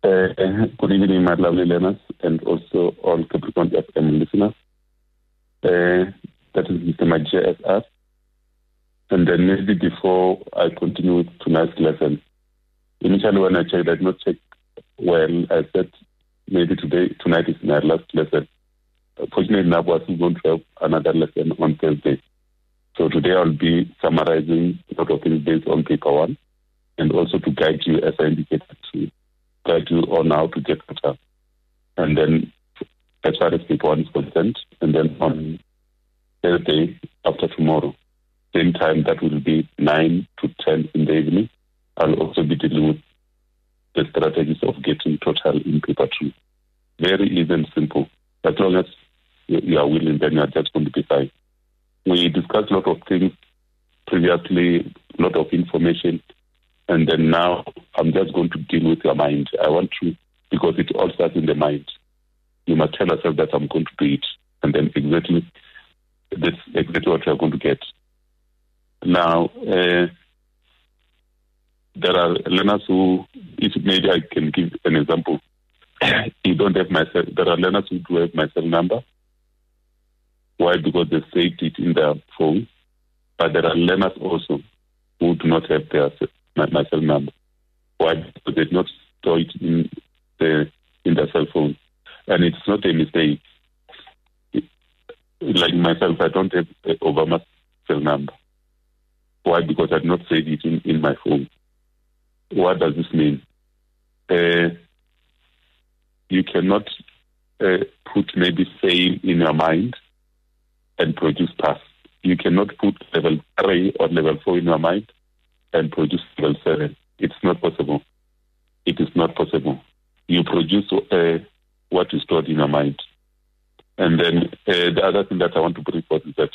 Good evening, my lovely learners, and also all Capricorn FM listeners. That is Mr. Majia SR. And then maybe before I continue with tonight's lesson, initially when I checked, I did not check well. I said maybe tonight is my last lesson. Fortunately enough, I was going to have another lesson on Thursday. So today I'll be summarizing a lot of things based on paper one, and also to guide you, as I indicated, to guide you on how to get better. And then as far as paper one is concerned, and then on Thursday after tomorrow, same time, that will be 9 to 10 in the evening. I'll also be dealing with the strategies of getting total in paper two. Very easy and simple. As long as you are willing, then you are just going to be fine. We discussed a lot of things previously, a lot of information, and then now I'm just going to deal with your mind. I want to, because it all starts in the mind. You must tell yourself that I'm going to do it, and then that's exactly what you're going to get. Now, there are learners who, if maybe I can give an example, you don't have my cell. There are learners who do have my cell number. Why? Because they saved it in their phone. But there are learners also who do not have my cell number. Why? Because they did not store it in their cell phone. And it's not a mistake. Like myself, I don't have Obama's cell number. Why? Because I did not save it in my phone. What does this mean? You cannot put maybe fail in your mind and produce pass. You cannot put level 3 or level 4 in your mind and produce level 7. It's not possible. It is not possible. You produce what is stored in your mind. And then the other thing that I want to bring forth is that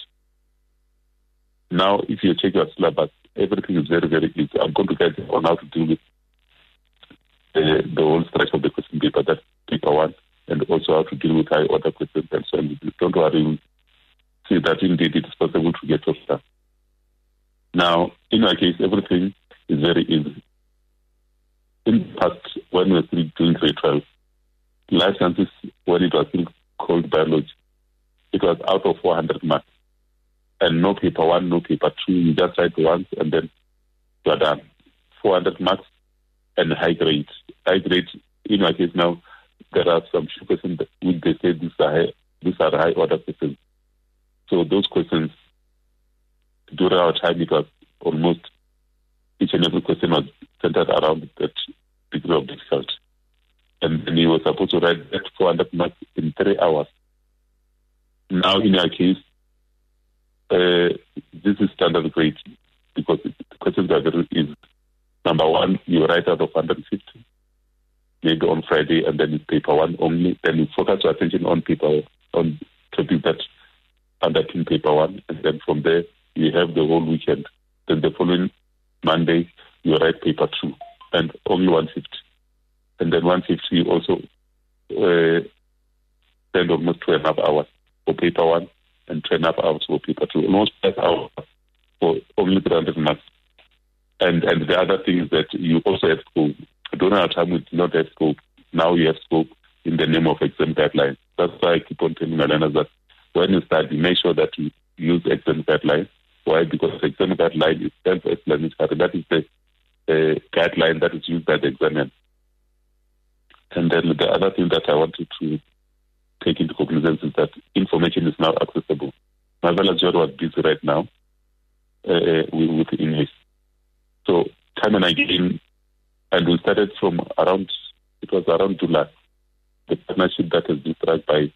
now if you check your syllabus, everything is very, very easy. I'm going to guide you on how to deal with the whole structure of the question paper, that's paper one, and also how to deal with high order questions and so on. Don't worry. See that indeed it is possible to get off that. Now, in our case, everything is very easy. In the past, when we were still doing grade 12, life sciences, when it was still called biology, it was out of 400 marks. And no paper one, no paper two, you just write once and then you are done. 400 marks and high grade. High grade, in our case now, there are some few questions which they say these are high order questions. So those questions, during our time, it was almost each and every question was centered around that degree of difficulty. And then you were supposed to write that 400 marks in 3 hours. Now, in our case, this is standard grade because the questions are very easy. Number one, you write out of 150, maybe on Friday, and then it's paper one only. Then you focus your attention on topics that underpin paper one, and then from there you have the whole weekend. Then the following Monday you write paper two, and only 150. And then 150 you also spend almost 2.5 hours for paper one and 2.5 hours for paper two, almost 5 hours for only 300 marks. And the other thing is that you also have scope. During our time, we did not have scope. Now you have scope in the name of exam guidelines. That's why I keep on telling my learners that when you study, make sure that you use exam guidelines. Why? Because exam guideline is self-explanatory. That is the guideline that is used by the examiner. And then the other thing that I wanted to take into cognizance is that information is now accessible. Marvella Jor was busy right now with English. So time and again, and we started from around July, the partnership that has been struck by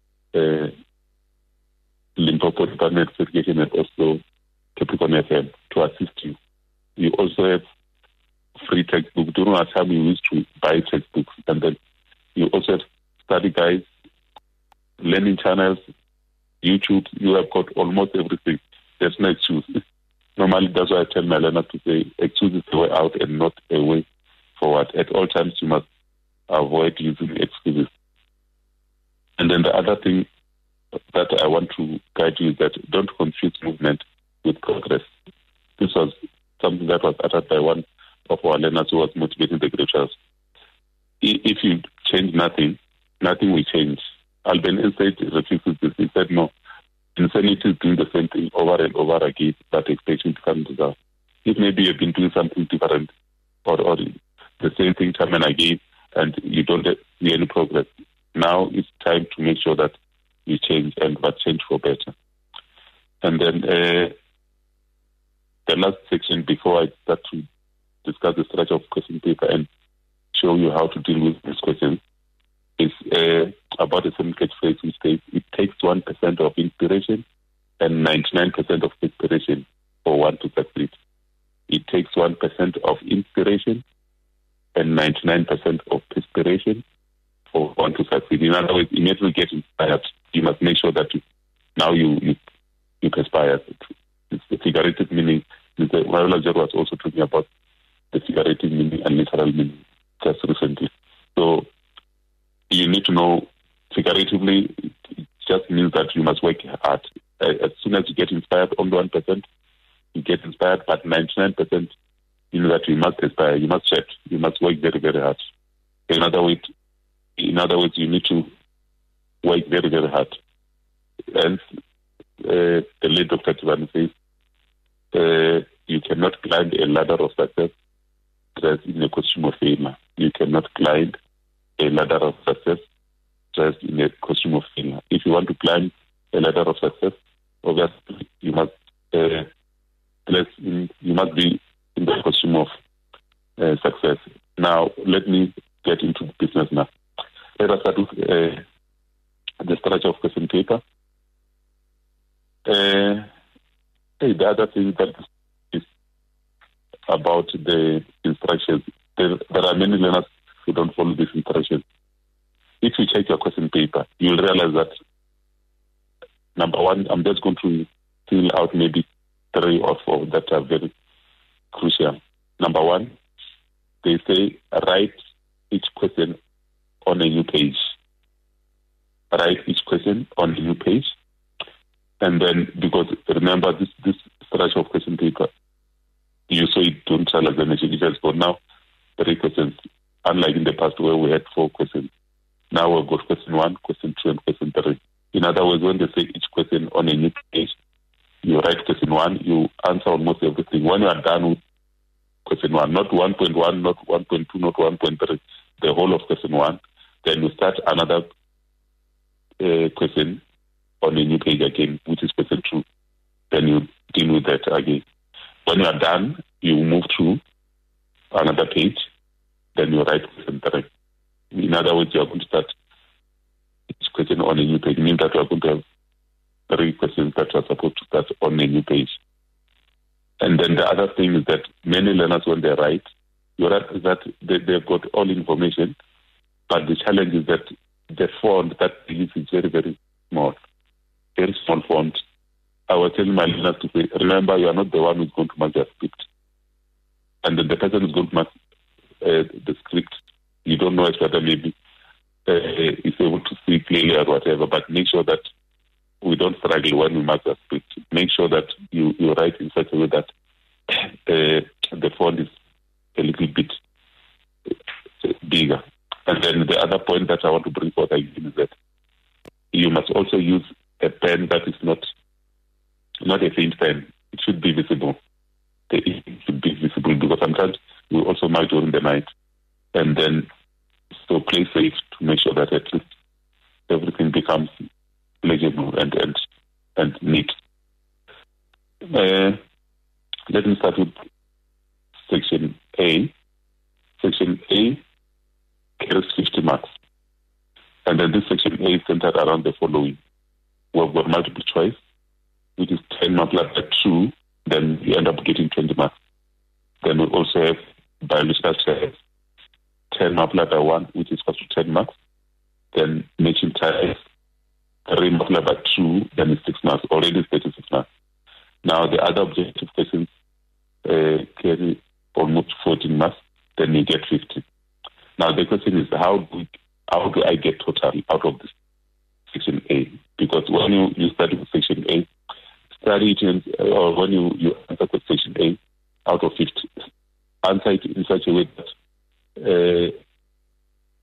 Limpopo Department of Education and also Capricorn FM to assist you. You also have free textbooks. During our time, we used to buy textbooks, and then you also have study guides, learning channels, YouTube. You have got almost everything. There's no excuse. Normally, that's why I tell my learners to say, excuse is the way out and not a way forward. At all times, you must avoid using excuses. And then the other thing that I want to guide you is that don't confuse movement with progress. This was something that was uttered by one of our learners who was motivating the grade 12. if you change nothing, nothing will change. Alban instead refuses this. He said, no, insanity is doing the same thing over and over again, but expecting different results. If maybe you've been doing something different or the same thing time and again, and you don't see any progress, now it's time to make sure that you change, and but change for better. And then the last section before I start to discuss the structure of question paper and show you how to deal with these questions is about a simple catchphrase which says it takes 1% of inspiration and 99% of inspiration for one to succeed. It takes 1% of inspiration and 99% of inspiration for one to succeed. In other words, immediately get inspired, you must make sure that you perspire. It's the figurative meaning. Mr. was also talking about the figurative meaning and literal meaning just recently. So you need to know figuratively, it just means that you must work hard. As soon as you get inspired on 1%, you get inspired, but 99% means that you must aspire, you must sweat, you must work very, very hard. In other words, you need to work very, very hard. And the late Dr. Tivan says, you cannot climb a ladder of success dressed in a costume of failure. You cannot climb a ladder of success dressed in a costume of failure. If you want to climb a ladder of success, obviously you must be in the costume of success. Now, let me get into business now. Let us start with the structure of question paper. The other thing that is about the instructions, there are many learners who don't follow these instructions. If you check your question paper, you'll realize that, number one, I'm just going to fill out maybe 3 or 4 that are very crucial. Number one, they say write each question on a new page. Write each question on a new page. And then, because remember, this structure of question paper, you saw it during trial examination, it has got now 3 questions, unlike in the past where we had 4 questions. Now we've got question 1, question 2, and question 3. In other words, when they say each question on a new page, you write question 1, you answer almost everything. When you are done with question 1, not 1.1, not 1.2, not 1.3, the whole of question 1, then you start another question on a new page again, which is question 2. Then you deal with that again. When you are done, you move to another page, then you write question 3. In other words, you are going to start each question on a new page. It means that you are going to have 3 questions that are supposed to start on a new page. And then the other thing is that many learners, when they write, you write that they've got all information, but the challenge is that the font that they use is very, very small. Very small font. I was telling my learners to say, remember, you are not the one who's going to mark your script. And then the person who's going to mark the script, you don't know whether maybe is able to see clearly or whatever, but make sure that we don't struggle when we mark the script. Make sure that you write in such a way that the font is a little bit bigger. And then the other point that I want to bring forth again is that you must also use a pen that is not a faint pen. It should be visible. It should be visible because sometimes we also mark during the night. And then, so play safe to make sure that at least everything becomes legible and neat. Let me start with section A. Section A carries 50 marks. And then this section A is centered around the following. We've got multiple choice, which is 10 marks like that 2, then you end up getting 20 marks. Then we also have biological choice, 10 marks like 1, which is equal to 10 marks. Then matching types, 3 marks like 2, then it's 6 marks, already 36 marks. Now the other objective questions carry almost 14 marks, then you get 50. Now the question is, how do I get total out of this section A? Because when you study with section A, study it or when you answer with section A out of 50, answer it in such a way that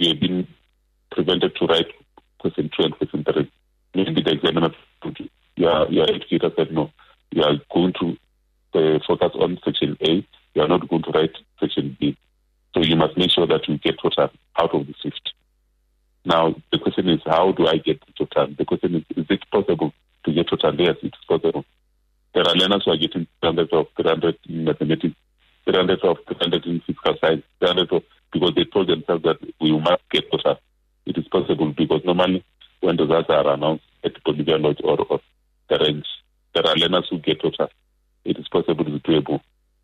you have been prevented to write question 2 and question 3. Maybe the examiner, your educator said, no, you are going to focus on section A, you are not going to write section B. So you must make sure that you get total out of the 50. Now, the question is, how do I get the total? The question is it possible to get total? Yes, it's possible. There are learners who are getting 300 of 300 in mathematics, 300 of 300 in physical science, 300 of, because they told themselves that we must get total. It is possible because normally when the results are announced at Bolivia Lodge or the range, there are learners who get total. It is possible to doable.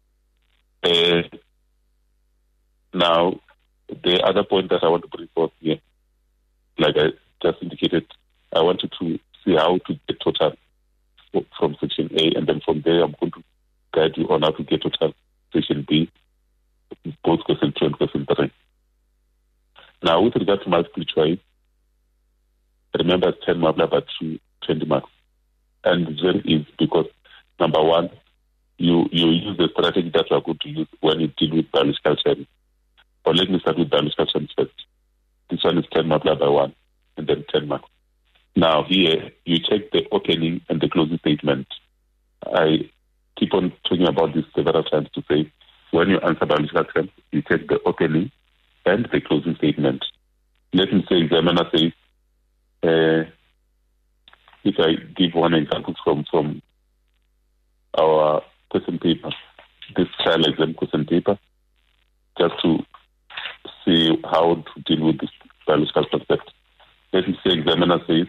Now, the other point that I want to bring forth here, like I just indicated, I wanted to see how to get total from section A, and then from there I'm going to guide you on how to get total section B, both question 2 and question 3. Now, with regard to multiple choice, remember it's 10 multiplied by 20 marks. And it's very easy because, number one, you use the strategy that you are going to use when you deal with biological science. But let me start with biological science first. This one is 10 multiplied by 1, and then 10 marks. Now, here, you check the opening and the closing statement. I keep on talking about this several times to say, when you answer biological science, you check the opening and the closing statement. Let me say, examiner says, if I give one example from our question paper, this trial exam question paper, just to see how to deal with this biological concept. Let me say, examiner says,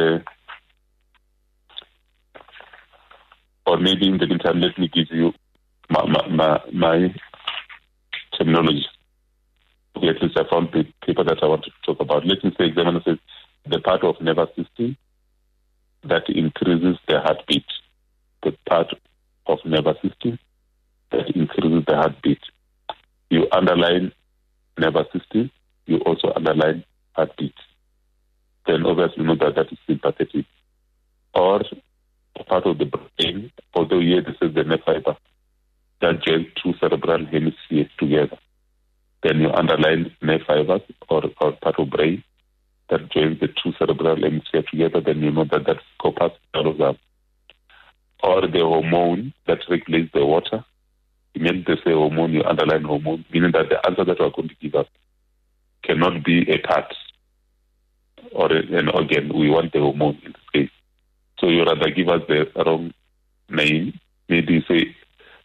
or maybe in the meantime, let me give you my terminology. Okay, at least I found the paper that I wanted to talk about. Let me say, examiner says, the part of nervous system that increases the heartbeat. The part of nervous system that increases the heartbeat. You underline nervous system, you also underline heartbeat. Then obviously you know that is sympathetic. Or a part of the brain, although here this is the nerve fiber, that joins two cerebral hemispheres together. Then you underline nerve fibers or part of brain that joins the two cerebral hemispheres together, then you know that's corpus callosum. Or the hormone that regulates the water. Immediately they say hormone, you underline hormone, meaning that the answer that we are going to give us cannot be a part or an organ. We want the hormone in this case. So you rather give us the wrong name. Maybe you say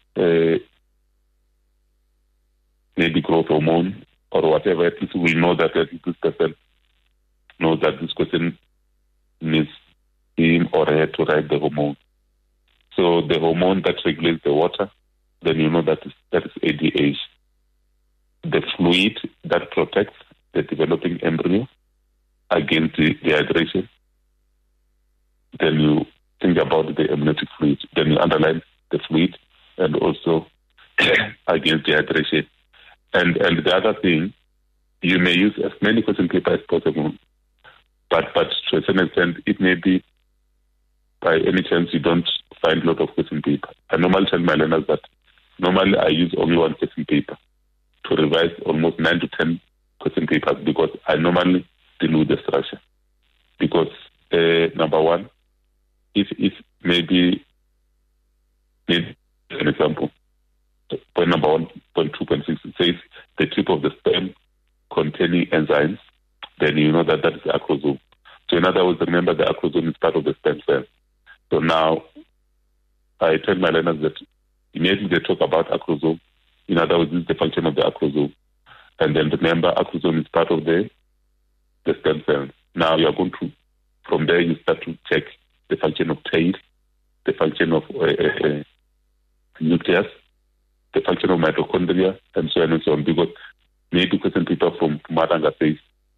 maybe growth hormone or whatever. At least we know that this person knows that this question needs him or her to write the hormone. So the hormone that regulates the water, then you know that is ADH. The fluid that protects the developing embryo against dehydration. Then you think about the amniotic fluid. Then you underline the fluid and also against dehydration. And the other thing, you may use as many question paper as possible, but to a certain extent, it may be by any chance you don't find a lot of question paper. I normally tell my learners that normally I use only one question paper to revise almost 9 to 10 question papers because I normally deal with the structure. Because number one, if maybe an example, point number 1, point 2, point 6, it says the tip of the sperm containing enzymes, then you know that is the acrosome. So in other words, remember the acrosome is part of the sperm cell. So now I tell my learners that immediately they talk about acrosome. In other words, this is the function of the acrosome. And then remember, acrosome is part of the stem cell. Now you are going to, from there you start to check the function of tail, the function of nucleus, the function of mitochondria, and so on and so on. Because maybe question people from Maranga says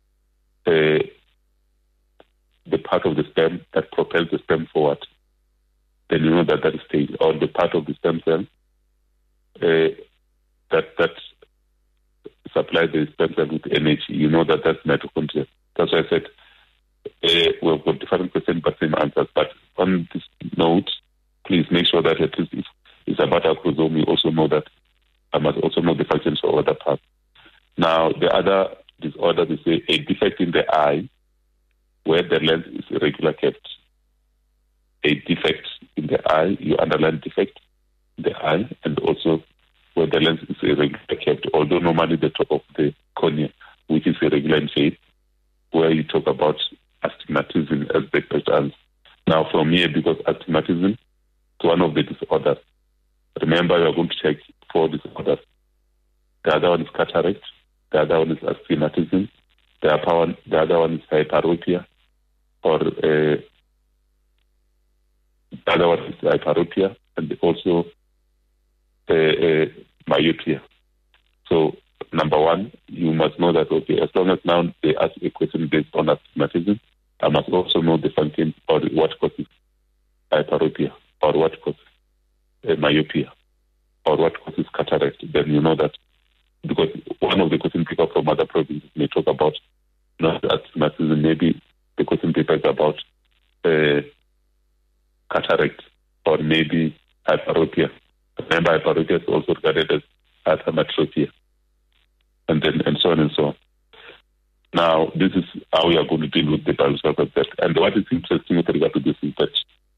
the part of the sperm that propels the sperm forward, then you know that is tail, or the part of the stem cell that supply the stem cell with energy, you know that's mitochondria. That's why I said we've got different questions but same answers. But on this note, please make sure that at least if it's about acrosome, you also know that I must also know the functions of other parts. Now, the disorder, they say a defect in the eye where the lens is irregular kept. A defect in the eye, you underline defect in the eye, and also where the lens is irregular kept, although normally the top of the cornea, which is irregular in shape, where you talk about astigmatism as the first answer. Now from here, because astigmatism is one of the disorders, remember you are going to check 4 disorders. The other one is cataract, the other one is astigmatism, the other one is hyperopia, or the other one is hyperopia, and also myopia. So number 1, you must know that, okay, as long as now they ask a question based on astigmatism, I must also know the function or what causes hyperopia, or what causes myopia, or what causes cataract. Then you know that, because one of the question papers from other provinces may talk about not astigmatism, maybe the question paper is about cataract, or maybe hyperopia. Remember, hyperopia is also regarded as hypermetropia, and so on and so on. Now, this is how we are going to deal with the biological concept. And what is interesting with regard to this is that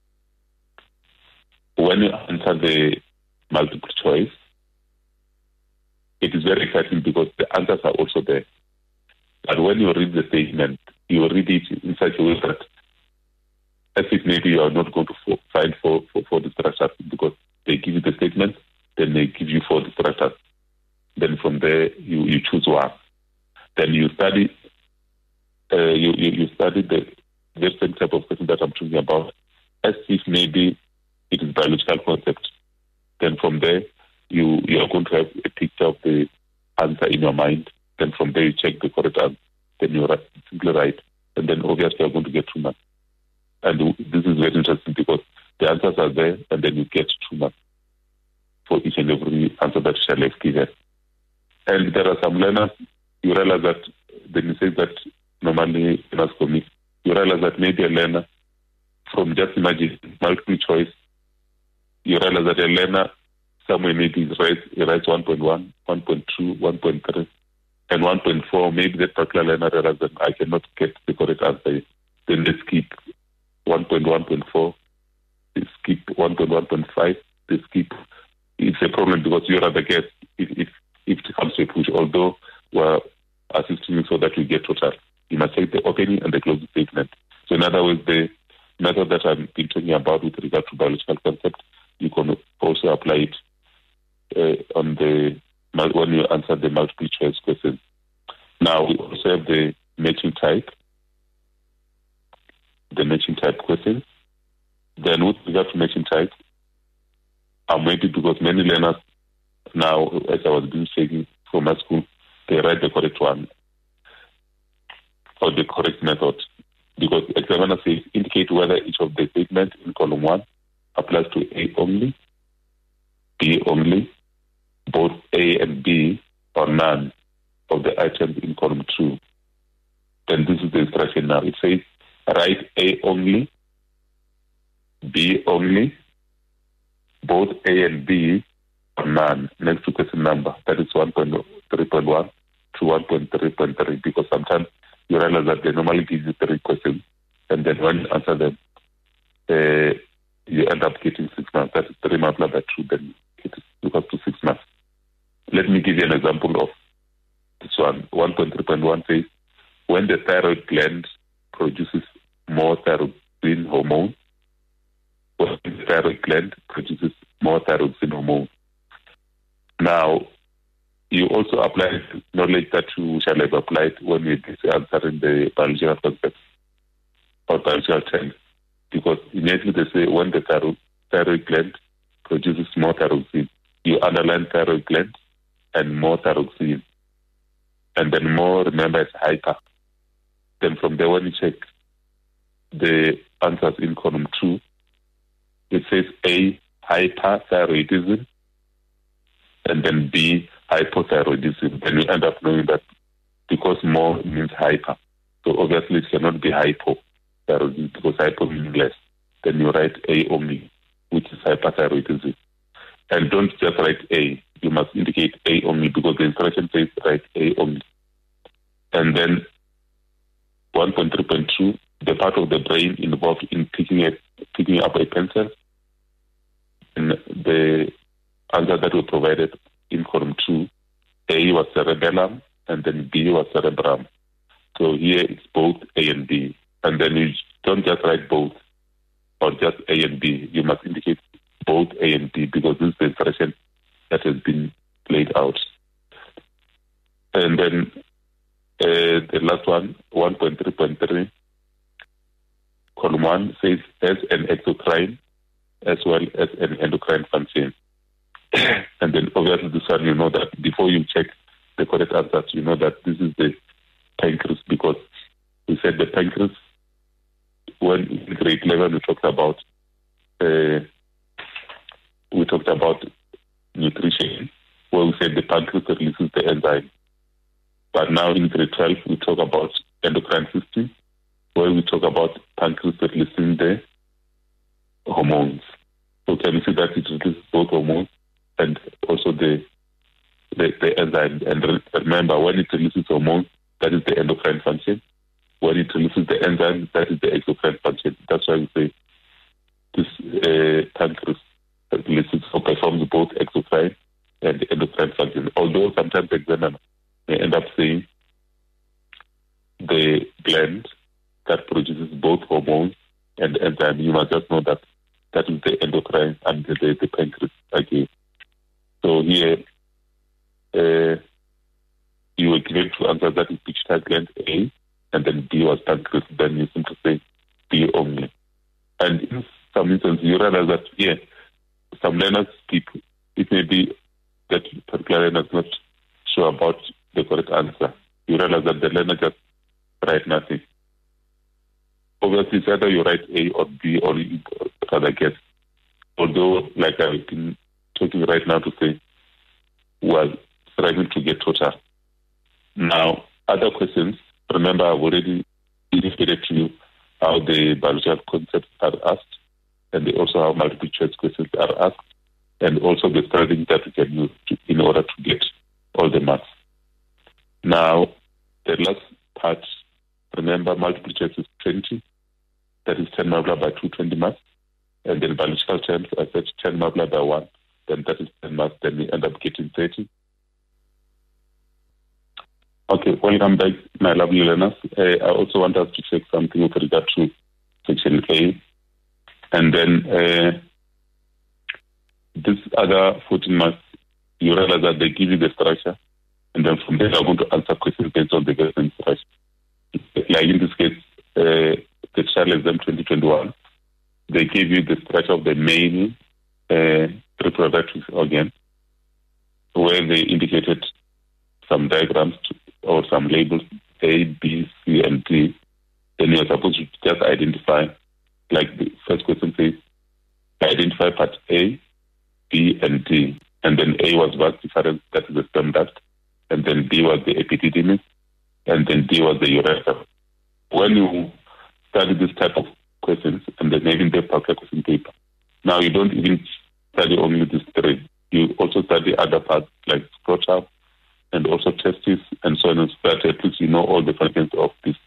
when you answer the multiple choice, it is very exciting because the answers are also there. But when you read the statement, you read it in such a way that as if maybe you are not going to find four distractors, because they give you the statement, then they give you 4 distractors. Then from there, you choose one. Then you study you study the same type of question that I'm talking about, as if maybe it is biological concept. Then from there, you are going to have a picture of the answer in your mind. Then from there, you check the correct answer. Then you simply write. And then obviously, you're going to get 2 marks. And this is very interesting because the answers are there, and then you get 2 marks for each and every answer that you shall have given. And there are some learners, you realize that, then you say that normally in us commit, you realize that maybe a learner, from just imagine multiple choice, you realize that a learner somewhere maybe he writes 1.1, 1.2, 1.3, and 1.4, maybe that particular learner realizes that I cannot get the correct answer. Then they skip 1.1.4, they skip 1.1.5, they skip. It's a problem because you rather get if it comes to a push, although we're assisting you so that you get total. You must take the opening and the closing statement. So in other words, the method that I've been talking about with regard to biological concept, you can also apply it when you answer the multiple choice questions. Now we also have the matching type questions. Then with regard to matching type, I'm waiting because many learners now, as I was being saying from my school, they write the correct one or the correct method, because examiner says indicate whether each of the statements in column 1 applies to A only, B only, both A and B, or none of the items in column 2. Then this is the instruction now. It says write A only, B only, both A and B, or none, next to question number. That is 1.3.1 to 1.3.3, because sometimes you realize that they normally give you 3 questions, and then when you answer them, you end up getting 6 marks. That is 3 multiplied by 2, then it equals to 6 marks. Let me give you an example of this one. 1.3.1 says, when the thyroid gland produces more thyroxine hormone, when the thyroid gland produces more thyroxine hormone. Now, you also apply knowledge that you shall have applied when you answer in the biological concept or biological terms, because immediately they say when the thyroid gland produces more thyroxine, you underline thyroid gland and more thyroxine, and then more, remember, is hyper. Then from there, when you check the answers in column 2, it says A, hyperthyroidism, and then B, hypothyroidism. Then you end up knowing that because more means hyper. So obviously it cannot be hypothyroidism because hypo means less. Then you write A only, which is hyperthyroidism. And don't just write A. You must indicate A only because the instruction says write A only. And then 1.3.2, the part of the brain involved in picking up a pencil. And the answer that we provided in column 2, A was cerebellum, and then B was cerebrum. So here it's both A and B. And then you don't just write both or just A and B. You must indicate both A and B because this is the instruction that has been laid out. And then the last one, 1.3.3, column 1 says as an exocrine as well as an endocrine function. And then obviously this one, you know that before you check the correct answers, you know that this is the pancreas because we said the pancreas, when in grade 11 we talked about nutrition, where we said the pancreas releases the enzyme. But now in grade 12 we talk about endocrine system, where we talk about pancreas releasing the hormones. So can you see that it releases both hormones and also the enzyme? And remember, when it releases hormones, that is the endocrine function. When it releases the enzyme, that is the exocrine function. That's why we say this pancreas releases or performs both exocrine and endocrine function. Although sometimes the examiner may end up saying the gland that produces both hormones and enzyme, you must just know that that is the endocrine and the pancreas again. So here, you were given two answers, that is pituitary gland A, and then B was pancreas. Then you simply say B only. And in some instances, you realize that, some learners speak. It may be that particular learner is not sure about the correct answer. You realize that the learner just write nothing. Obviously, it's either you write A or B or you rather guess. Although, like I've been talking right now to say, was striving to get total. Now, other questions, remember I've already indicated to you how the biological concepts are asked, and also how multiple choice questions are asked, and also the strategy that we can use in order to get all the marks. Now, the last part, remember multiple choice is 20, that is 10 multiplied by 2, 20 marks, and then biological terms, I said 10 multiplied by 1, then that is 10 marks, then we end up getting 30. Okay, welcome back, my lovely learners. I also want us to check something with regard to section A. And then this other 14 marks, you realize that they give you the structure, and then from there, you're going to answer questions based on the given structure. Like in this case, the child exam 2021, they give you the structure of the male reproductive organ, where they indicated some diagrams or some labels A, B, C, and D. Then you're supposed to just identify, like the first question says, identify part A, B, and D. And then A was vas deferens, that is the sperm duct. And then B was the epididymis. And then D was the urethra. When you study this type of questions, and then even the particular question paper, now you don't even study only these three. You also study other parts like scrotum, and also testes, and so on and so forth. At least you know all the functions of these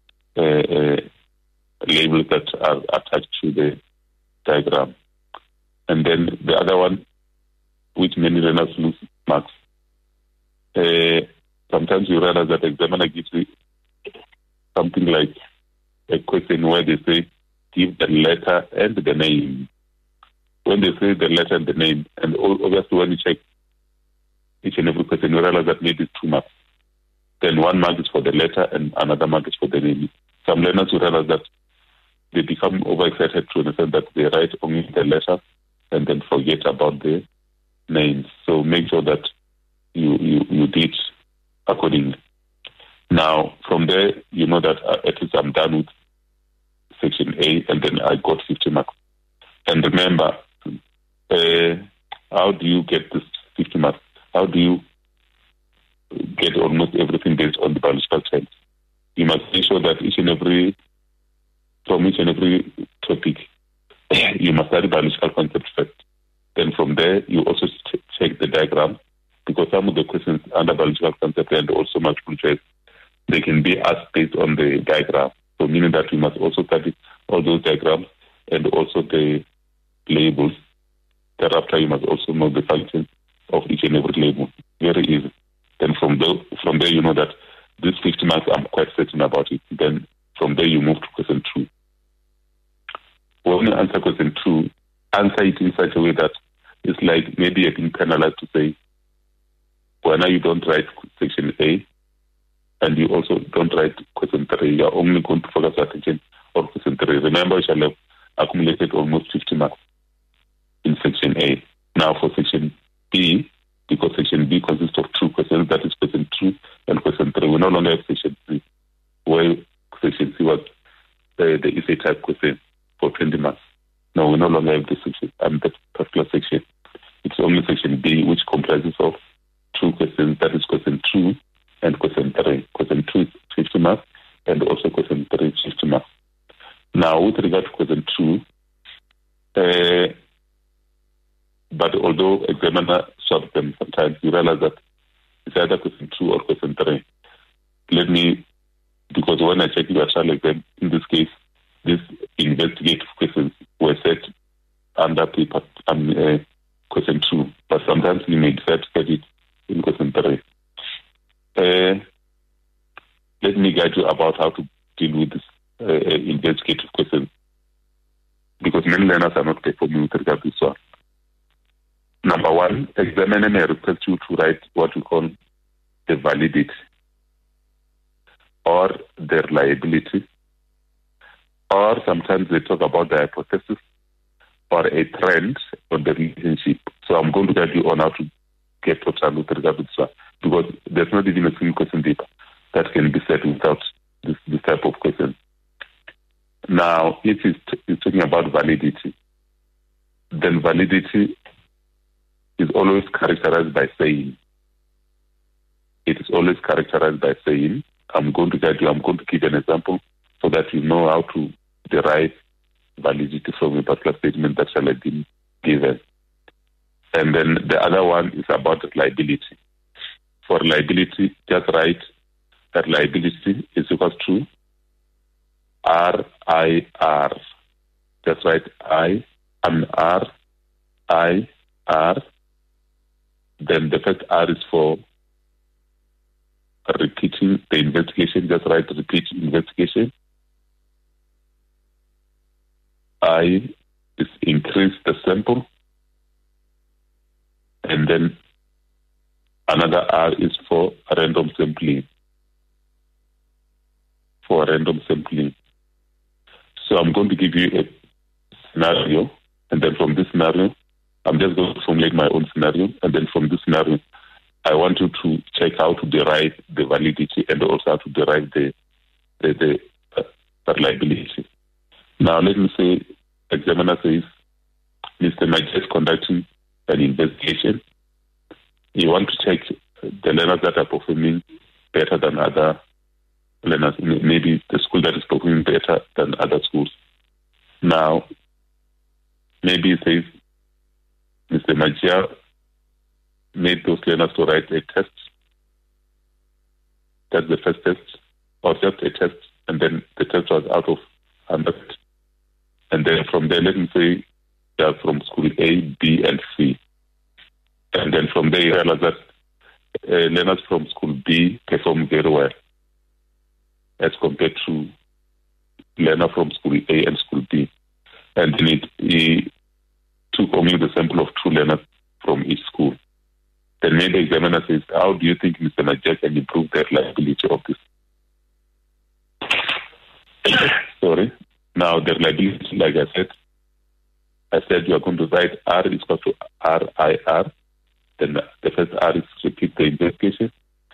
labels that are attached to the diagram. And then the other one, which many learners lose marks. Sometimes you realize that the examiner gives you something like a question where they say, give the letter and the name. When they say the letter and the name, and obviously when you check each and every question, you realize that maybe it's 2 marks. Then 1 mark is for the letter and another mark is for the name. Some learners will realize that they become overexcited to understand that they write only the letters and then forget about the names. So make sure that you did accordingly. Now, from there, you know that at least I'm done with section A, and then I got 50 marks. And remember, how do you get this 50 marks? How do you get almost everything based on the biological terms? You must make sure that from each and every topic, you must study biological concepts first. Then from there, you also check the diagram, because some of the questions under biological concept and also multiple choice, they be asked based on the diagram. So meaning that we must also study all those diagrams and also the labels. Thereafter, you must also know the function of each and every label. Very easy. Then from there, you know that this 50 marks, I'm quite certain about it. Then from there, you move to question 2. When you answer question 2, answer it in such a way that it's like maybe you're being penalized to say, when you don't write section A, and you also don't write question 3, you're only going to focus attention on question 3. Remember, you shall have accumulated almost 50 marks in section A. Now for section B, because section B consists of 2 questions, that is question 2 and question 3. We no longer have section C, where section C was the essay type question for 20 marks. No, we no longer have this section, that particular section. It's only section B, which comprises of 2 questions, that is question 2 and question 3. Question 2 is 50 marks, and also question 3 is 50 marks. Now, with regard to question 2, but although examiner swaps them sometimes, you realize that it's either question 2 or question 3. Because when I check the actual exam, in this case, these investigative questions were set under paper question 2, but sometimes you may decide to set it in question 3. Let me guide you about how to deal with this investigative questions, because many learners are not performing with regard to this one. Number 1, examiner may request you to write what we call the validity or the reliability, or sometimes they talk about the hypothesis or a trend on the relationship. So I'm going to guide you on how to get total with regard to this one, because there's not even a single question paper that can be set without this type of question. Now, if it's talking about validity, then validity is always characterized by saying. It is always characterized by saying. I'm going to guide you. I'm going to give an example so that you know how to derive validity from a particular statement that shall have been given. And then the other one is about liability. For liability, just write that liability is equal to RIR. Just write RIR. Then the first R is for repeating the investigation. Just write repeat investigation. I is increase the sample. And then another R is for random sampling. For random sampling. So I'm going to give you a scenario, and then from this scenario, I'm just going to formulate my own scenario, and then from this scenario, I want you to check how to derive the validity and also how to derive the reliability. Now, let me say, examiner says, Mr. Major is conducting an investigation. You want to check the learners that are performing better than other learners, maybe the school that is performing better than other schools. Now, maybe it says, Mr. Major made those learners to write a test. That's the first test, or just a test, and then the test was out of 100. And then from there, let me say they are from school A, B, and C. And then from there, you realize that learners from school B perform very well as compared to learner from school A and school B. And then he took only the sample of 2 learners from each school. Then maybe the examiner says, how do you think Mr. Major can improve the reliability of this? Sorry. Now, the reliability, like I said you are going to write R is equal to RIR. Then the first R is repeat the investigation.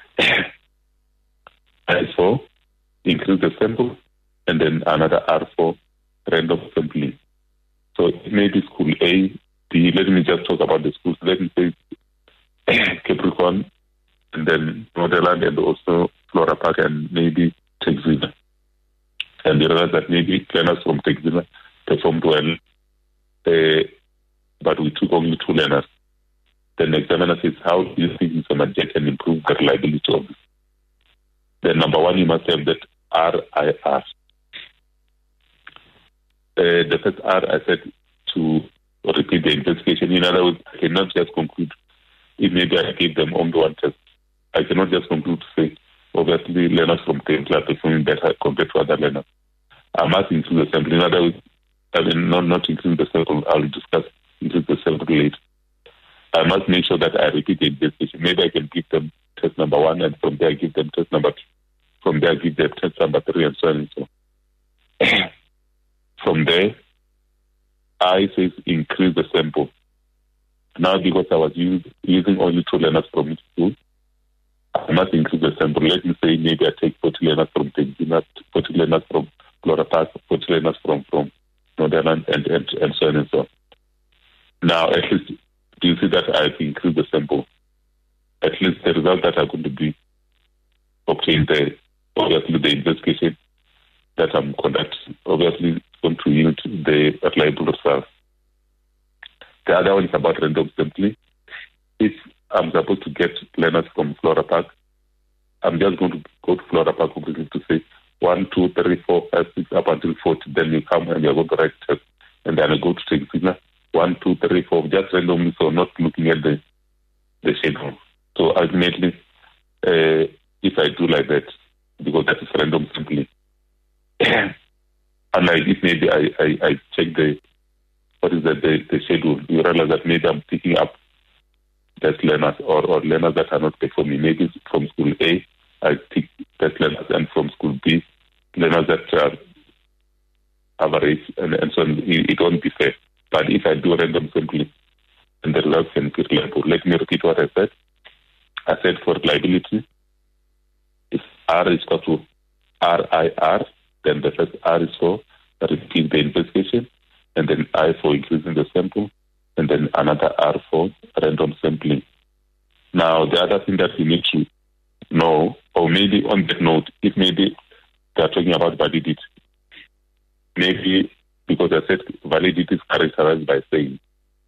I is for increase the sample, and then another R for random sampling. So it may be school A, B. Let me just talk about the schools. Let me say Capricorn, and then Northern, and also Flora Park, and maybe Texina. And you realize that maybe learners from Texina performed well, but we took only 2 learners. Then the examiner says, how do you think Mr. Major can improve the reliability of this? Then number one, you must have that RIR. The first R, I said to repeat the investigation. In other words, I cannot just conclude if maybe I gave them only one test. I cannot just conclude to say, obviously, learners from Tesla are performing better compared to other learners. I must include the sample. In other words, I mean, not include the sample. I'll discuss include the sample later. I must make sure that I repeat the investigation. Maybe I can give them test number one, and from there I give them test number two. From there I give them test number three, and so on and so on. From there, I says increase the sample. Now, because I was using only 2 learners from each school, I must increase the sample. Let me say maybe I take 40 learners from Texina, 40 learners from Flora Park, 40 learners from Northern and so on and so on. Now, at least, do you see that I've increased the sample? At least the result that are going to be obtained there, obviously the investigation that I'm conducting, obviously going to yield the reliable results. The other one is about random sampling. If I'm supposed to get learners from Flora Park, I'm just going to go to Flora Park completely to say 1, 2, 3, 4, 5, 6, up until 40. Then you come and you're going to write test. And then I go to take signal 1, 2, 3, 4, just randomly, so not looking at the schedule. So ultimately, if I do like that, because that is random sampling, unlike if maybe I check the schedule, you realize that maybe I'm picking up test learners or learners that are not performing. Maybe from school A, I pick test learners, and from school B, learners that are average, and so on. It won't be fair. But if I do random sampling, then the results can be reliable. Let me repeat what I said. I said for reliability, if R is equal to RIR, then the first R is for repeating the investigation, and then I for increasing the sample, and then another R for random sampling. Now, the other thing that we need to know, or maybe on that note, if maybe they are talking about validity, maybe because I said validity is characterized by saying,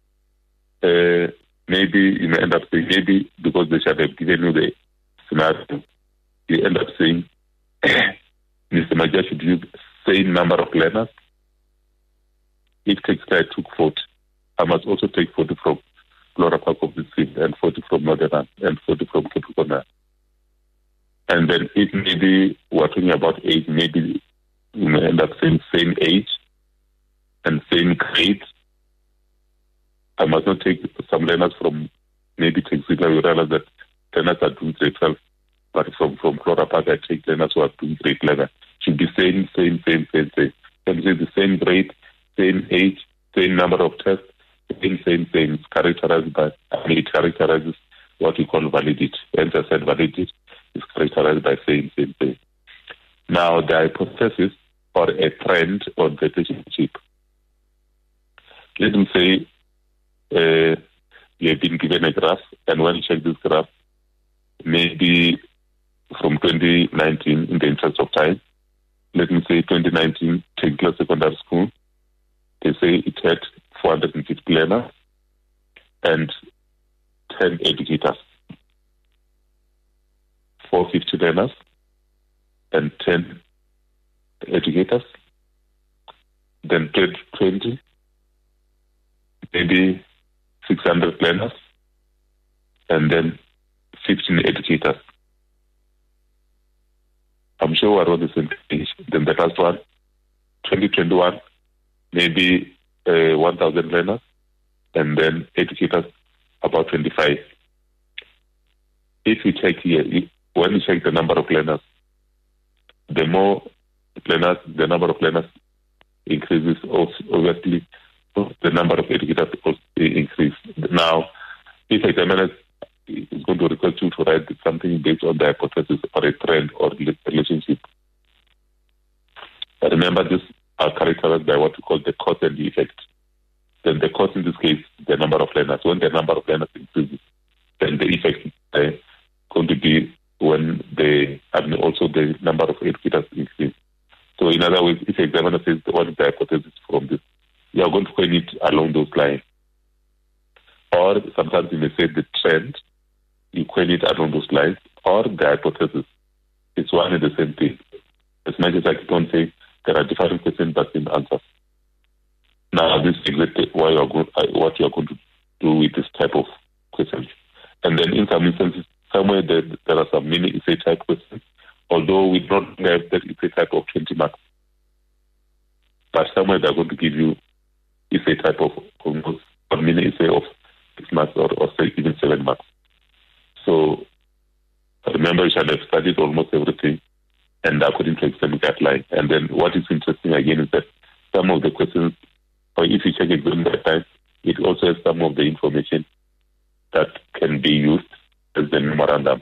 maybe you may end up saying, maybe because they should have given you the scenario, you end up saying, Mr. Major should use same number of learners. If Textile took 40, I must also take 40 from Flora Park of the Sea, and 40 from Northern, and 40 from Capricorn. And then if maybe we're talking about age, maybe you may end up saying same age and same grade. I must not take some learners from maybe Textile. You realize that learners are doing grade 12, but from Flora Park, I take learners who are doing grade 11. Should be same. Can say the same grade, same age, same number of tests, same. It's characterized by, it characterizes what we call validity. Hence I said validity is characterized by same. Now, the hypothesis or a trend or the relationship. Let me say you have been given a graph, and when you check this graph, maybe from 2019, in the interest of time, let me say 2019, Tegla Secondary School, they say it had 450 learners and 10 educators. 450 learners and 10 educators. Then 2020, maybe 600 learners and then 15 educators. I'm sure we're on the same page. Then the last one, 2021, maybe 1,000 learners, and then educators about 25. If you check here, when you check the number of learners, the more learners, the number of learners increases. Obviously, the number of educators also increase. Now, if examiners is going to request you to write something based on the hypothesis or a trend or relationship. Remember, this are characterized by what we call the cause and the effect. Then the cause in this case, the number of learners. When the number of learners increases, then the effect is going to be when also the number of educators increase. So in other words, if the examiner says what is the hypothesis from this, you are going to coin it along those lines. Or sometimes you may say the trend, you coin it along those lines, or the hypothesis. It's one and the same thing. As much as I keep on saying, there are different questions but same answers. Now, this is exactly what you are going to do with this type of questions. And then in some instances, somewhere there are some mini essay type questions, although we don't have that essay type of 20 marks. But somewhere they're going to give you essay type of almost a mini essay of 6 marks or say even 7 marks. So remember, you should have studied almost everything and according to exam guideline. And then what is interesting again is that some of the questions, or if you check exam guidelines, it also has some of the information that can be used as the memorandum.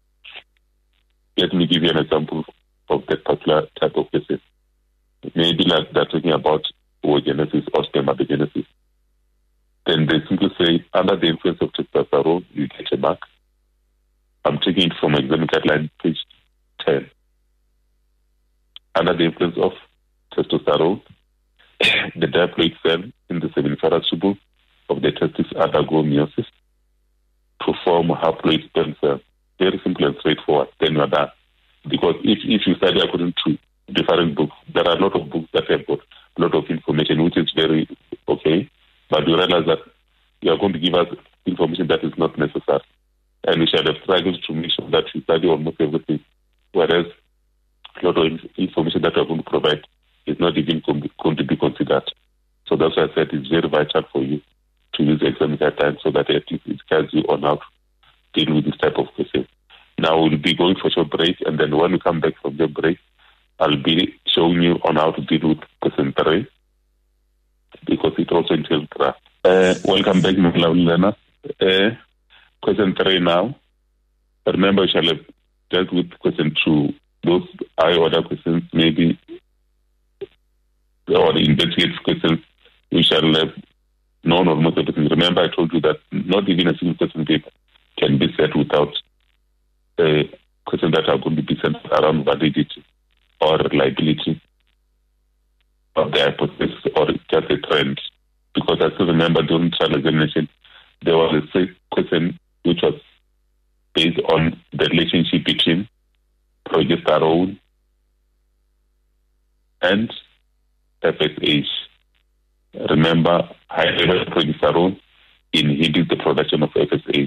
Let me give you an example of that particular type of question. Maybe like they're talking about oogenesis or spermatogenesis. Then they simply say, under the influence of testosterone, you get a mark. I'm taking it from exam guideline, page 10. Under the influence of testosterone, the diploid cell in the seminiferous tubule of the testis undergo meiosis to form haploid sperm cells. Very simple and straightforward. Then you are done. Because if you study according to different books, there are a lot of books that have got a lot of information, which is very okay. But you realize that you are going to give us information that is not necessary. And we should have struggled to make sure that we study almost everything. Whereas a lot of information that we are going to provide is not even going to be considered. So that's why I said it's very vital for you to use the exam guidelines so that at least it guides you on how to deal with this type of questions. Now we'll be going for a short break, and then when we come back from the break, I'll be showing you on how to deal with question 3 because it also entails graph. Welcome back, my lovely learners. Question 3 now. Remember, you shall have dealt with question 2. Those high order questions, maybe, or the investigative questions, we shall have known almost everything. Remember, I told you that not even a single question paper can be set without questions that are going to be sent around validity or reliability of the hypothesis or just a trend. Because I still remember during trial examination, there was a question which was based on the relationship between progesterone and FSH. Remember, high level progesterone inhibits the production of FSH.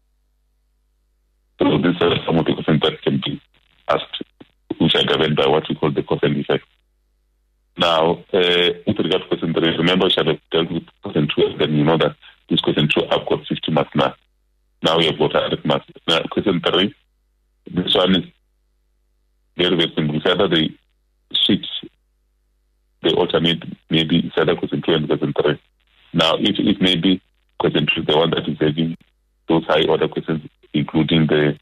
So these are some of the questions that can be asked, which are governed by what we call the Coffin effect. Now, with regard to question 3, remember, I should have dealt with question 2, and then you know that this question 2, I've got 50 marks now. Now we have got 100 marks. Now, question 3, this one is very, very simple. It's either the sheets, they alternate, maybe it's either question 2 and question 3. Now, if maybe question 2 is the one that is having those high order questions, including the,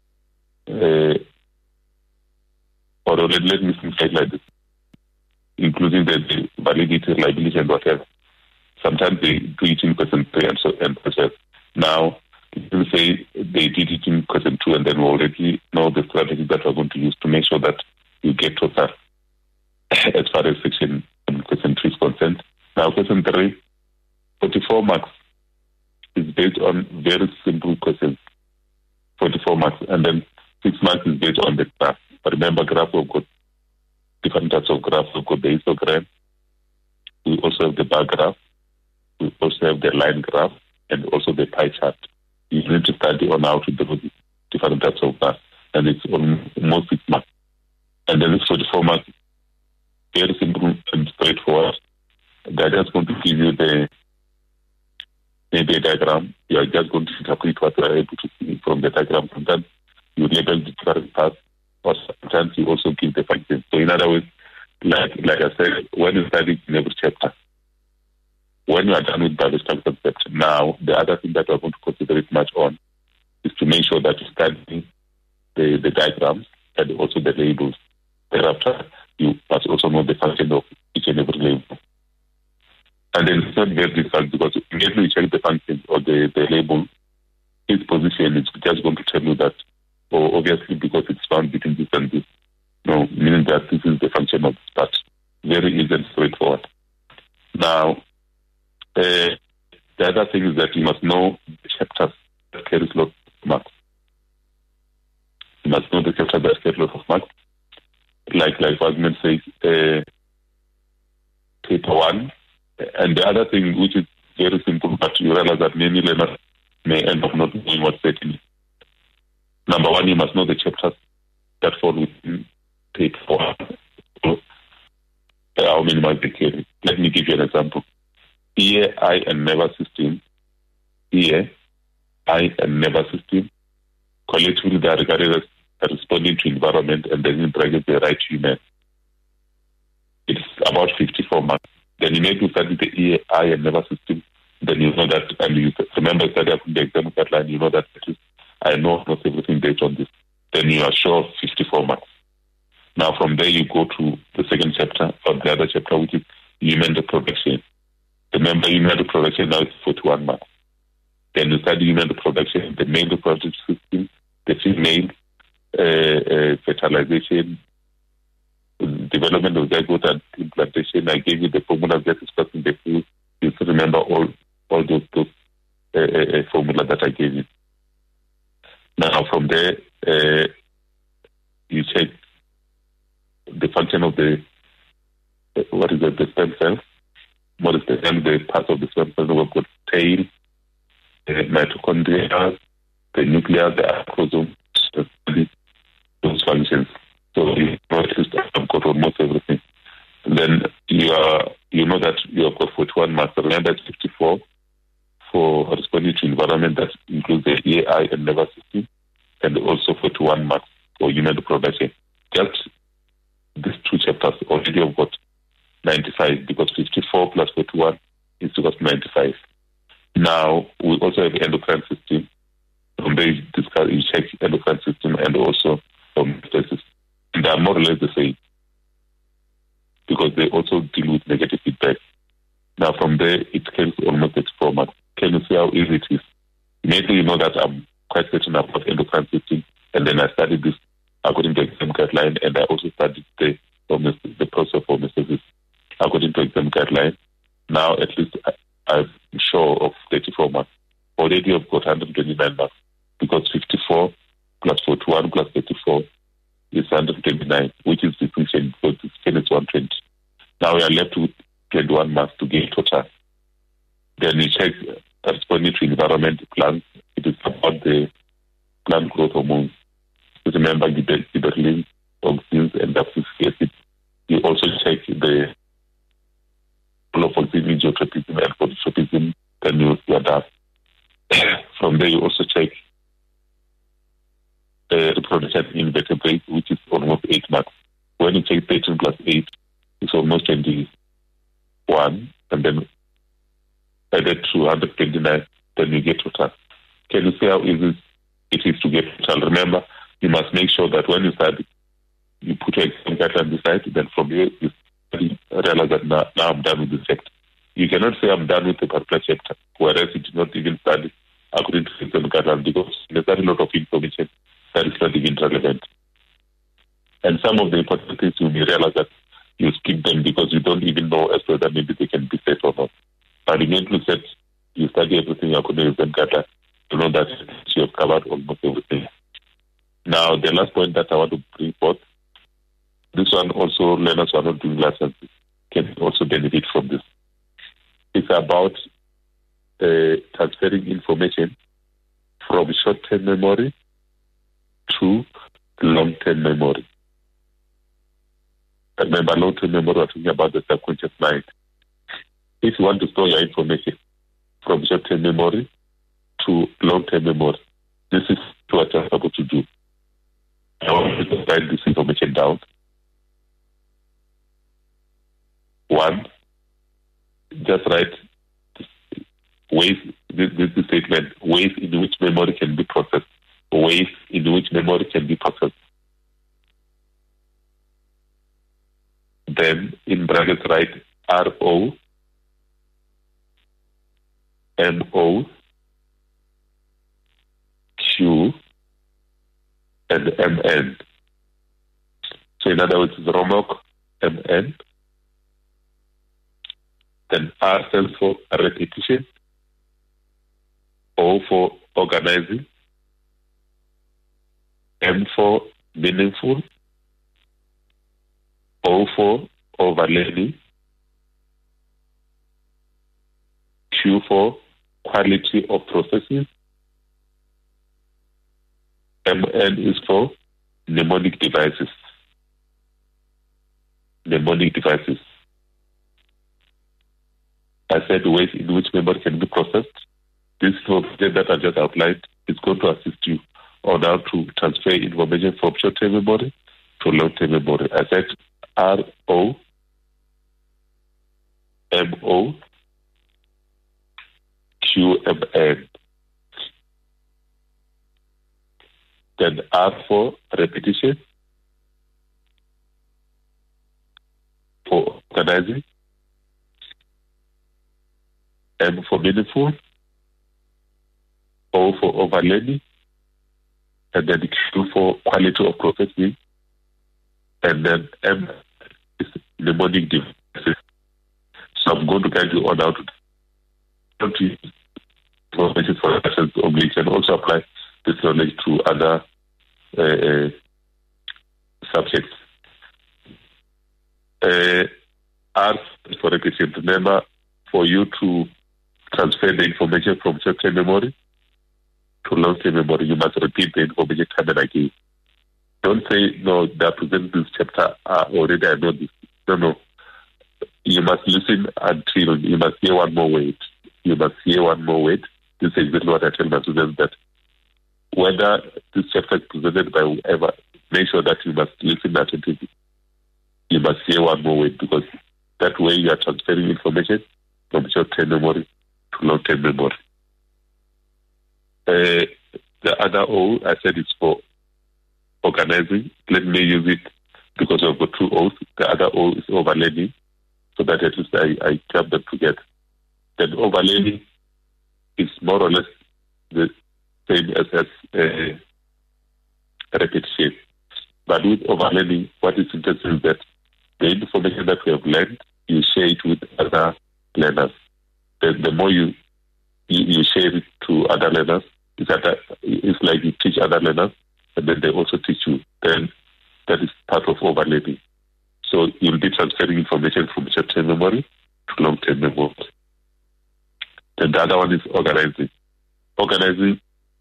or let me say like this, including the validity, reliability, and whatever. Sometimes they do it in question 3 and so on. Now, people say they did it in question 2, and then we already know the strategy that we're going to use to make sure that you get to that as far as section question 3 is concerned. Now, question 3, 44 marks is based on very simple questions. 44 marks, and then 6 marks is based on the graph. But remember, graph, we've got different types of graphs. We've got the histogram, we also have the bar graph, we also have the line graph, and also the pie chart. You need to study on how to do different types of graphs, and it's almost 6 marks. And then it's 44 marks, very simple and straightforward. They're just going to give you maybe a diagram. You are just going to interpret what you are able to see from the diagram. Sometimes you label the different parts, or sometimes you also give the functions. So in other words, like I said, when you study in every chapter, when you are done with biological concept, now the other thing that we are going to concentrate much on is to make sure that you study the diagrams and also the labels. Thereafter, you must also know the function of each and every label. And then it's not very difficult because immediately you check the function or the label, its position is just going to tell you that, or obviously because it's found between this and this. No, meaning that this is the function of this part. Very easy and straightforward. Now, the other thing is that you must know the chapters that carry lots of marks. You must know the chapters that carry lots of marks. like argument says, paper one. And the other thing, which is very simple, but you realize that many learners may end up not knowing what's set in it. Number one, you must know the chapters that fall within paper one. So, how many must they carry? Let me give you an example. Ear, eye, and nervous system. Ear, eye, and nervous system. Collectively, they are regarded as responding to environment, and then in brackets, the right human. It's about 54 marks. Then you need to study the ear, eye, and nervous system. Then you know that, and you remember study up the exam guideline, you know that I know almost everything based on this. Then you are sure 54 marks. Now from there you go to the second chapter, or the other chapter, which is human reproduction. Remember, human reproduction now is 41 marks. Then you study human reproduction, the male reproductive system, the female fertilization, development of zygote and implantation. I gave you the formulas that is in the food. You still remember all those formulas that I gave you. Now from there, you check the function of the stem cells. What is the parts of the stem cells? We've got tail, mitochondria, the nucleus, the acrosome, those functions. So you know at least I've got almost everything. And then you know that you have got 41 marks. Remember, it's 54 for responding to environment. That includes the ear, eye, and nervous system, and also 41 marks for human reproduction. Just these two chapters already have got 95, because 54 plus 41 is equal to 95. Now we also have endocrine system. From there you check endocrine system and also homeostasis. And they are more or less the same, because they also deal with negative feedback. Now from there it carries almost 84 marks. Can you see how easy it is? Maybe you know that I'm quite certain about endocrine system, and then I studied this according to exam guideline, and I also studied the process of homeostasis according to exam guideline. Now at least I'm sure of 34 marks. Already I've got 129 marks, because 54 plus 41 plus 34 is 129, which is distinction, because distinction is 120. Now we are left with 21 marks to gain total. Then you check responding to environment plants. It is about the plant growth hormones. So remember gibberellin, auxins, and lactic acid. You also check the holofoxin, geotropism, and phototropism. Then you are done. From there, you also check the reproduction in vertebrates, which is almost 8 marks. When you check 13 plus 8, it's almost 21, and then added to 129, then you get total. Can you see how easy it is to get total? Remember, you must make sure that when you study, you put your exam guideline beside, then from here you realize that now I'm done with this chapter. You cannot say I'm done with the particular chapter, whereas you did not even study according to the exam guideline, because there's a lot of information that is not even relevant. And some of the important things you may realize that you skip them because you don't even know as to whether maybe they can be set or not. But immediately said you study everything according to the exam guideline, you know that you have covered almost everything. Now, the last point that I want to bring forth, this one also, learners who are not doing lessons can also benefit from this. It's about transferring information from short-term memory to long-term memory. Remember, long-term memory, we're talking about the subconscious mind. If you want to store your information from short-term memory to long-term memory, this is what you're supposed to do. I want you to write this information down. 1, just write ways, this statement, ways in which memory can be processed, ways in which memory can be processed. Then in brackets write RO, MO, Q, and MN. So in other words, it's ROMOC, MN. Then R stands for repetition, O for organizing, M for meaningful, O for overlaying, Q for quality of processing, MN is for mnemonic devices. Mnemonic devices. I said ways in which memory can be processed. This information that I just outlined is going to assist you on how to transfer information from short-term memory to long-term memory. I said RO, MO, QMN. Then R for repetition, for organizing, M for meaningful, O for overlaying, and then Q for quality of processing, and then M is mnemonic devices. So I'm going to guide you on how to use information for lessons obliques and also apply this knowledge to other subjects. R for repetition. Remember, for you to transfer the information from short-term memory to long-term memory, you must repeat the information time and again. Don't say, no, that present this chapter already, I know this. No. You must listen until you must hear one more word. You must hear one more word. This is exactly what I tell my students, that whether this chapter is presented by whoever, make sure that you must listen attentively. You must hear one more word, because that way you are transferring information from short-term memory to long-term memory. The other O, I said, is for organizing. Let me use it because I've got two O's. The other O is overlaying, so that at least I club them together. Then overlaying is more or less the same as repetition. But with overlaying, what is interesting is that the information that we have learned, you share it with other learners. The more you share it to other learners, it's like you teach other learners, and then they also teach you. Then that is part of overlaying. So you'll be transferring information from short-term memory to long-term memory. Then the other one is organizing. Organizing,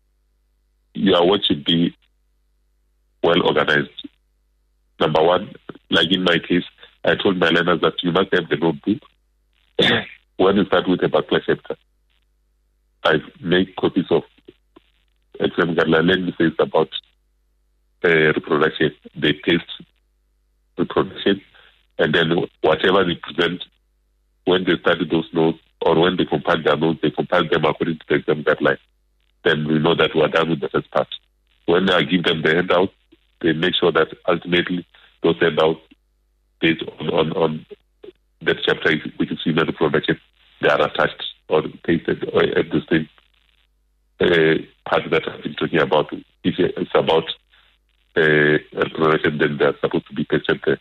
your work should be well organized. Number one, like in my case, I told my learners that you must have the notebook. When you start with a bachelor chapter, I make copies of exam guideline. Let me say it's about reproduction. They test reproduction, and then whatever they present, when they study those notes or when they compile their notes, they compile them according to the exam guideline. Then we know that we are done with the first part. When I give them the handouts, they make sure that ultimately those handouts based on that chapter, which is human reproduction, they are attached or pasted at the same part that I've been talking about. If it's about reproduction, then they're supposed to be pasted there.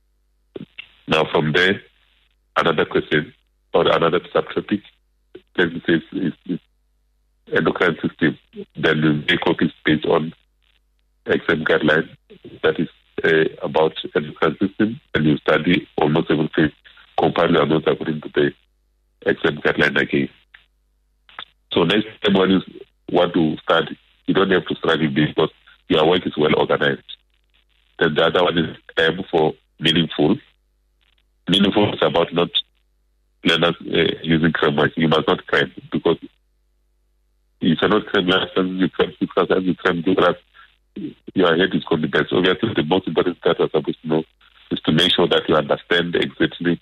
Now from there, another question or another subtopic, let me say, is endocrine system. Then you make copies based on exam guideline that is about endocrine system, and you study almost everything, compile your notes according to the exam guideline again. So next time when you want to study, you don't have to struggle because your work is well organized. Then the other one is M for meaningful. Meaningful is about not learners using cram. You must not cram, because you cannot cram lessons, you cram 6 classes, you cram 2 classes, your head is going to be bad. So obviously the most important that you're supposed to know is to make sure that you understand exactly,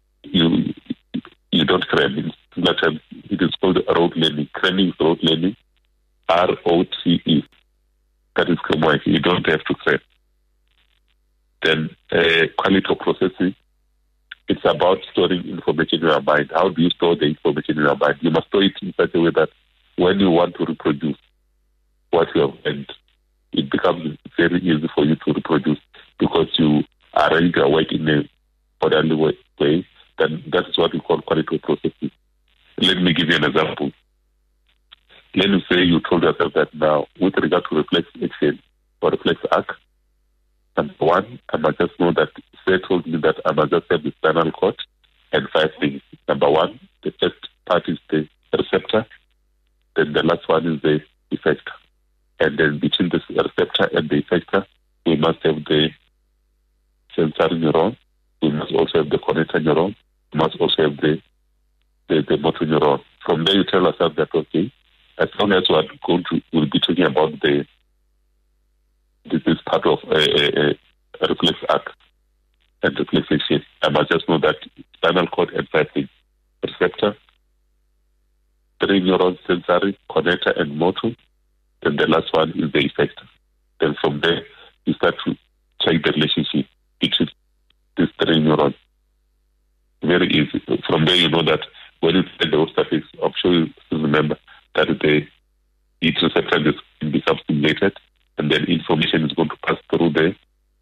you don't cram. In that term, it is called rote learning. Cramming is rote learning, ROTE. That is cram work. You don't have to cram. Then quality of processing. It's about storing information in your mind. How do you store the information in your mind? You must store it in such a way that when you want to reproduce what you have learned, it becomes very easy for you to reproduce because you arrange your work in a orderly way. Then that's what we call quality of processing. Let me give you an example. Let me say you told yourself that now, with regard to reflex action or reflex arc, number one, I must just know that they told me that I must just have the spinal cord and 5 things. Number 1, the first part is the receptor, then the last one is the effector. And then between the receptor and the effector, we must have the sensory neuron, we must also have the connector neuron, we must also have the motor neuron. From there, you tell yourself that, okay, as long as we'll be talking about this is part of a reflex arc and reflexation, I must just know that spinal cord and 5 things: receptor, 3 neurons, sensory, connector, and motor. Then the last one is the effector. Then from there, you start to check the relationship between these 3 neurons. Very easy. From there, you know that when you set the whole surface, I'm sure you still remember that the heat receptor becomes stimulated, and then information is going to pass through the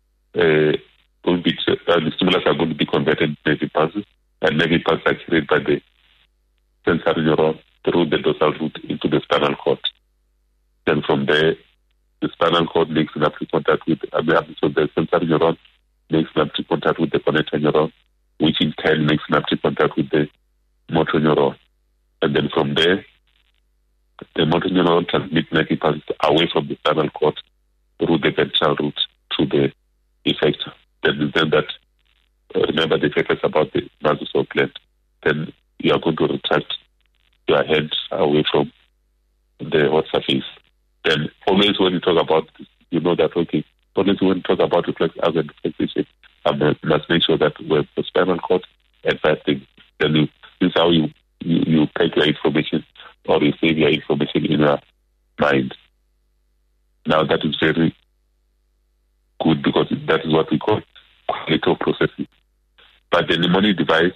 stimulus are going to be converted into nerve impulses, and nerve impulses are carried by the sensory neuron through the dorsal root into the spinal cord. Then from there, the spinal cord makes synaptic contact with the sensory neuron makes synaptic contact with the connector neuron, which in turn makes synaptic contact with the motor neuron. And then from there, the motor neuron transmits nerve impulses away from the spinal cord through the ventral root to the effector. Then that, remember the effector is about the nasal gland. Then you are going to retract your head away from the hot surface. Then always when you talk about this, you know that, okay, always when you talk about reflex arc and reflexation, I must make sure that we have the spinal cord and 5 things. Then this is how you take your information, or you save your information in your mind. Now that is very good, because that is what we call qualitative processing. But the mnemonic device,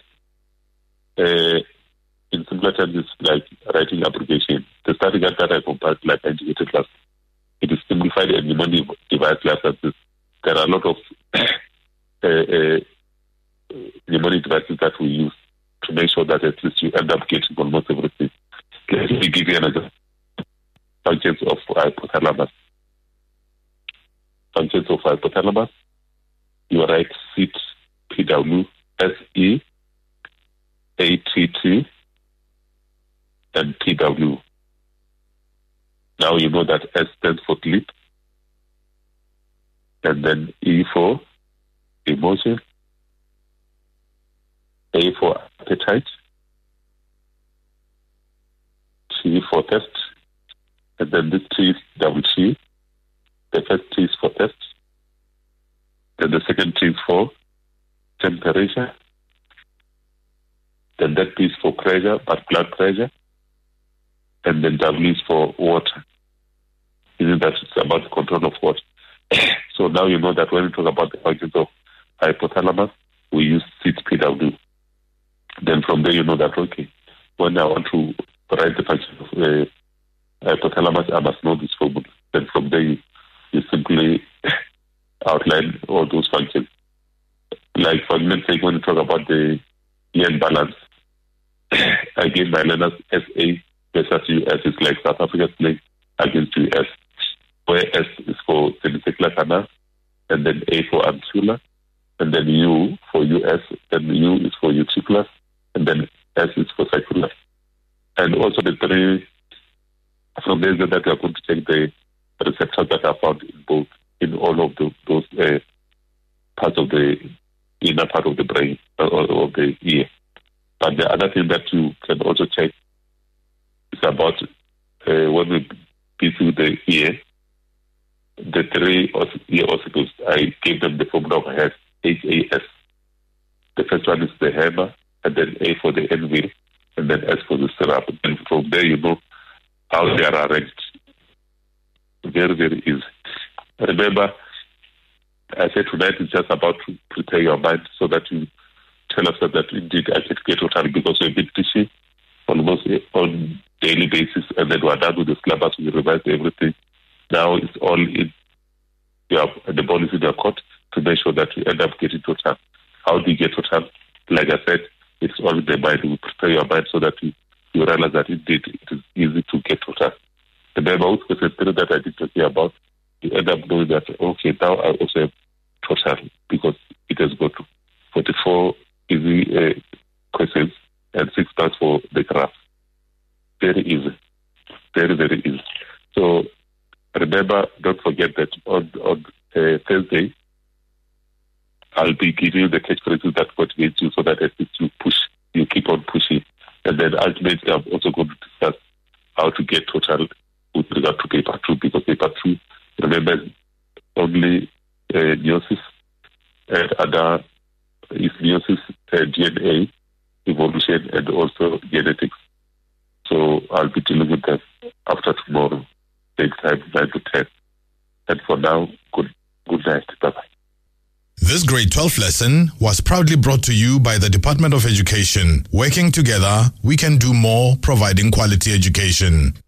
in simpler terms, is like writing abbreviation. The starting guide that I compared, like I indicated last, it is simplified and mnemonic device like this. There are a lot of mnemonic devices that we use to make sure that at least you end up getting almost everything. Let me give you another functions of hypothalamus. Functions of hypothalamus. You write SEATT, PW, SEATT, and PW. Now you know that S stands for sleep, and then E for emotion, A for appetite, T for test, and then this T is double T. The first T is for test, then the second T is for temperature, then that P is for pressure, but blood pressure, and then W is for water. Isn't that it's about the control of water? So now you know that when we talk about the functions of hypothalamus, we use SEATT, PW. Then from there you know that, okay, when I want to write the function of hypothalamus, I must know this formula. Then from there you simply outline all those functions. Like for instance, when you talk about the yen balance, I give my learners SA versus US is like South Africa's playing against US, where S is for semicircular canal, and then A for amphicular, and then U for US, and U is for utriculus, and then S is for circular. And also the 3, from there that we are going to check the receptors that are found in all of those parts of the inner part of the brain or of the ear. But the other thing that you can also check is about when we piece with the ear, the 3 ear ossicles, I gave them the formula of HAS, HAS. The first one is the hammer, and then A for the anvil, and then S for the syrup. And from there you know how they are arranged. Very, very easy. Remember, I said tonight is just about to prepare your mind so that you tell us that indeed I can get totally, because we've been teaching almost on daily basis, and then we're done with the syllabus, we revised everything. Now it's all in the ball is in your court to make sure that you end up getting total. How do you get total? Like I said, it's all in the mind. We prepare your mind so that you realize that indeed it is easy to get total. Remember, with question 3 that I did talk about, you end up knowing that, okay, now I also have total because it has got Thursday, I'll be giving you the catchphrases that motivate you so that at least you keep on pushing. And then ultimately, I'm also going to discuss how to get total with regard to paper 2, because paper 2, remember, only meiosis and other is meiosis, DNA, evolution, and also genetics. So I'll be dealing with that after tomorrow, same time, 9 to 10. And for now, good night. Bye-bye. This grade 12 lesson was proudly brought to you by the Department of Education. Working together, we can do more, providing quality education.